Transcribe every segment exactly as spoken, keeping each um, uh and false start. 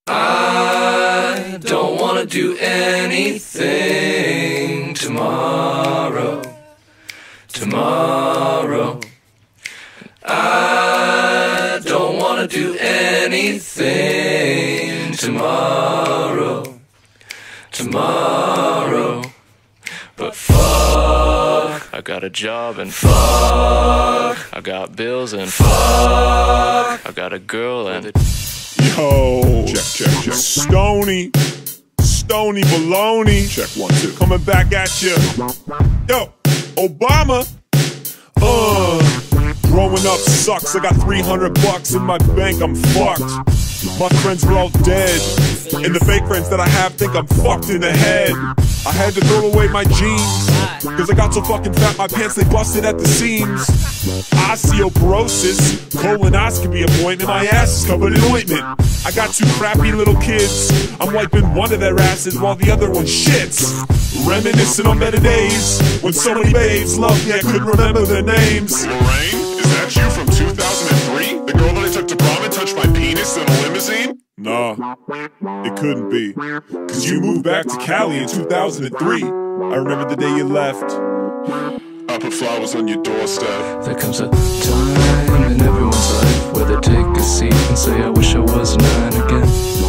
I don't wanna do anything tomorrow. Tomorrow. I don't wanna do anything tomorrow. Tomorrow. But fuck, I got a job and fuck, I got bills and fuck, I got a girl and it. Yo, check, check, check. Stony, Stony baloney. Check one, two. Coming back at you. Yo, Obama. Uh, growing up sucks. I got three hundred bucks in my bank. I'm fucked. My friends are all dead, and the fake friends that I have think I'm fucked in the head. I had to throw away my jeans, cause I got so fucking fat my pants they busted at the seams. Osteoporosis, colonoscopy appointment, my ass is covered in ointment. I got two crappy little kids, I'm wiping one of their asses while the other one shits. Reminiscing on better days, when so many babes loved me I couldn't remember their names. Lorraine, is that you from two thousand three? The girl that I took to prom and touched my penis in a limousine? Nah, it couldn't be, cause you moved back to Cali in two thousand three. I remember the day you left. I put flowers on your doorstep. There comes a time in everyone's life where they take a seat and say, I wish I was nine again.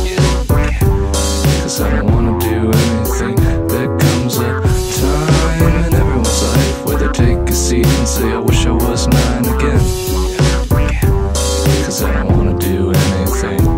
Cause I don't wanna do anything. There comes a time in everyone's life where they take a seat and say, I wish I was nine again. Cause I don't wanna do anything.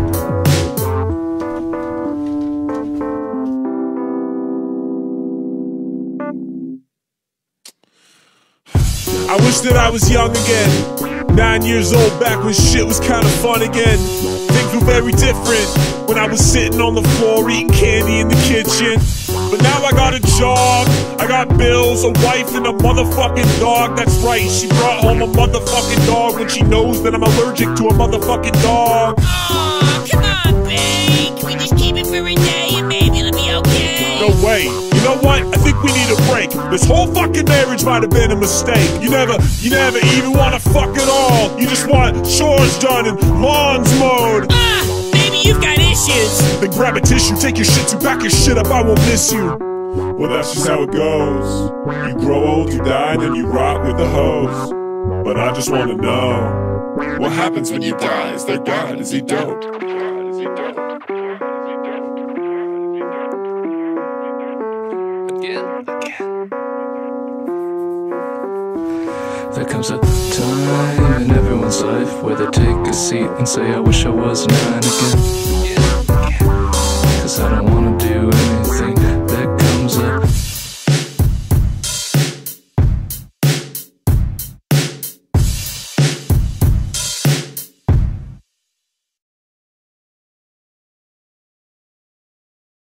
I wish that I was young again, nine years old back when shit was kinda fun again. Things were very different when I was sitting on the floor eating candy in the kitchen. But now I got a job, I got bills, a wife and a motherfucking dog. That's right, she brought home a motherfucking dog when she knows that I'm allergic to a motherfucking dog. Aw, come on, babe. Can we just keep it for a day and maybe it'll be okay? No way. You know what? I think we need a break. This whole fucking marriage might have been a mistake. You never, you never even want to fuck at all. You just want chores done and lawns mowed. Ah, maybe you've got issues. Then grab a tissue, take your shit to back your shit up, I won't miss you. Well, that's just how it goes. You grow old, you die, then you rot with the hose. But I just want to know, what happens when you die? Is there God? Is he dope? Is he dope? There comes a time in everyone's life where they take a seat and say, I wish I was nine again. Cause I don't want